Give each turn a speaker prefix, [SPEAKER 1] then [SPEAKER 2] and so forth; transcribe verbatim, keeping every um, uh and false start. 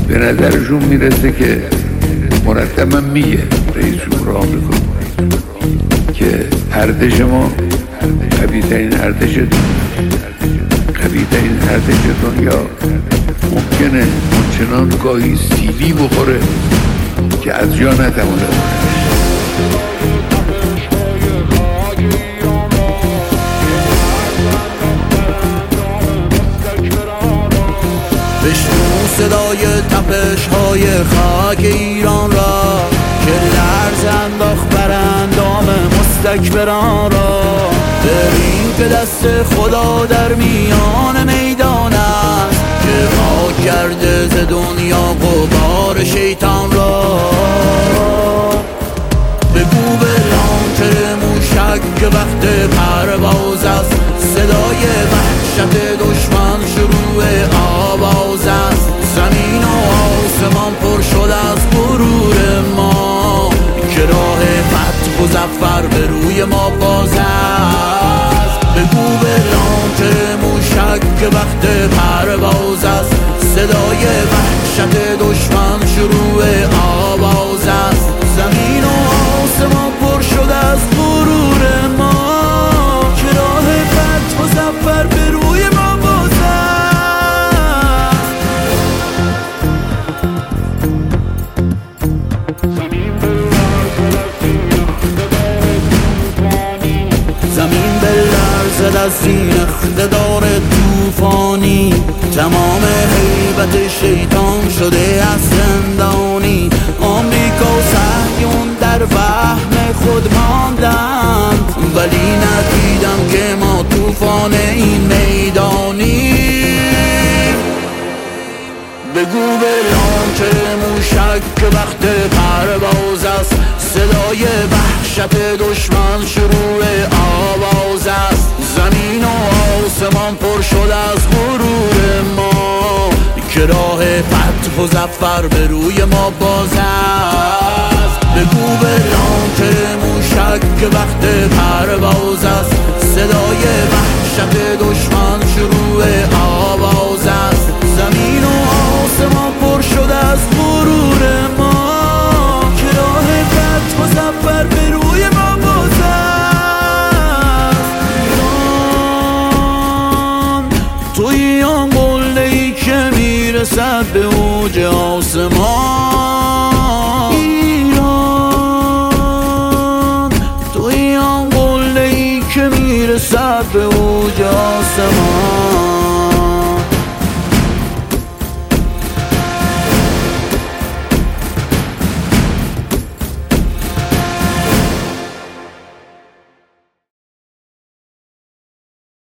[SPEAKER 1] به نظرشون میرسه که مرتبا میگه رئیس جمهور آمریکا که ارتش ما قوی‌ترین ارتش قوی‌ترین ارتش دنیا ممکنه همچنان گاهی سیلی بخوره که از جا نتوانه
[SPEAKER 2] بشنو صدای تپش های خاک ایران را که لرز انداخت بر اندام مستکبران را. بریم که دست خدا در میان میدان است که پاک کرده ز دنیا غبار شیطان را. بگو به لانکر موشک که وقت پرواز است، صدای وحشت دشمن شروع آواز است. زمین و آسمان پر شد از غرور ما که راه فتح و ظفر به روی ما باز است. بگو به لانکر موشک که وقت پرواز است، صدای وحشت دشمن شروع آواز است. زمین و آسمان پر شد از غرور ما که راه فتح و ظفر به روی ما باز است. زمین بلرزد از این اقتدار طوفانی، تمام هیبت شیطان شده از زندانی. آمریکا و صهیون در وهم خود ماندند، ولی ندیدم که ما طوفان این میدانی. بگو به لانکر موشک که وقت پرواز است، صدای وحشت دشمن شروع آواز است. زمین و آسمان پر شد از غرور ما که راه فتح و ظفر به روی ما باز است. بگو به لانکر موشک که وقت پرواز است، صدای وحشت دشمن شروع آواز است. زمین و آسمان پر شد از غرور ما که راه فتح و ظفر به روی ما باز است. ایران توی آن قله‌ای که میرسد به اوج آسمان. ایران توی آن قله‌ای که میرسد به اوج آسمان.